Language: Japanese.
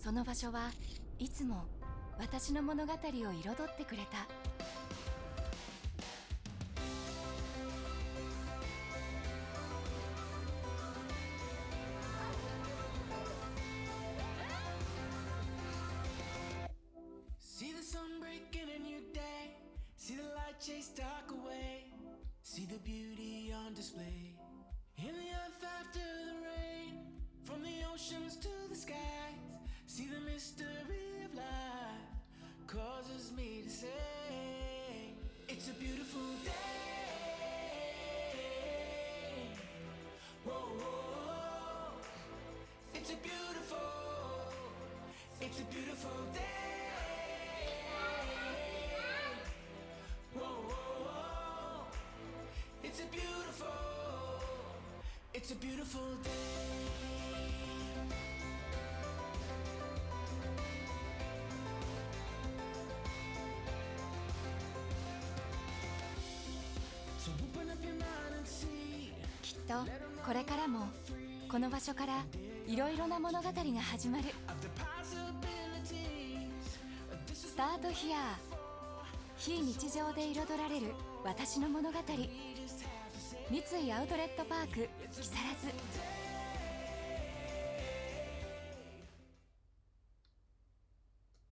その場所はいつも私の物語を彩ってくれた。 See the sun break in a new day. See the light chase dark away. See the beauty on display in the earth after the rain. From the oceans to the skies. See the mystery of life causes me to say it's a beautiful day. Whoa, whoa. It's a beautiful day. It's a beautiful day. So open up your mind and see. きっとこれからもこの場所からいろいろな物語が始まる。スタートヒアー。非日常で彩られる私の物語。三井アウトレットパーク木更津。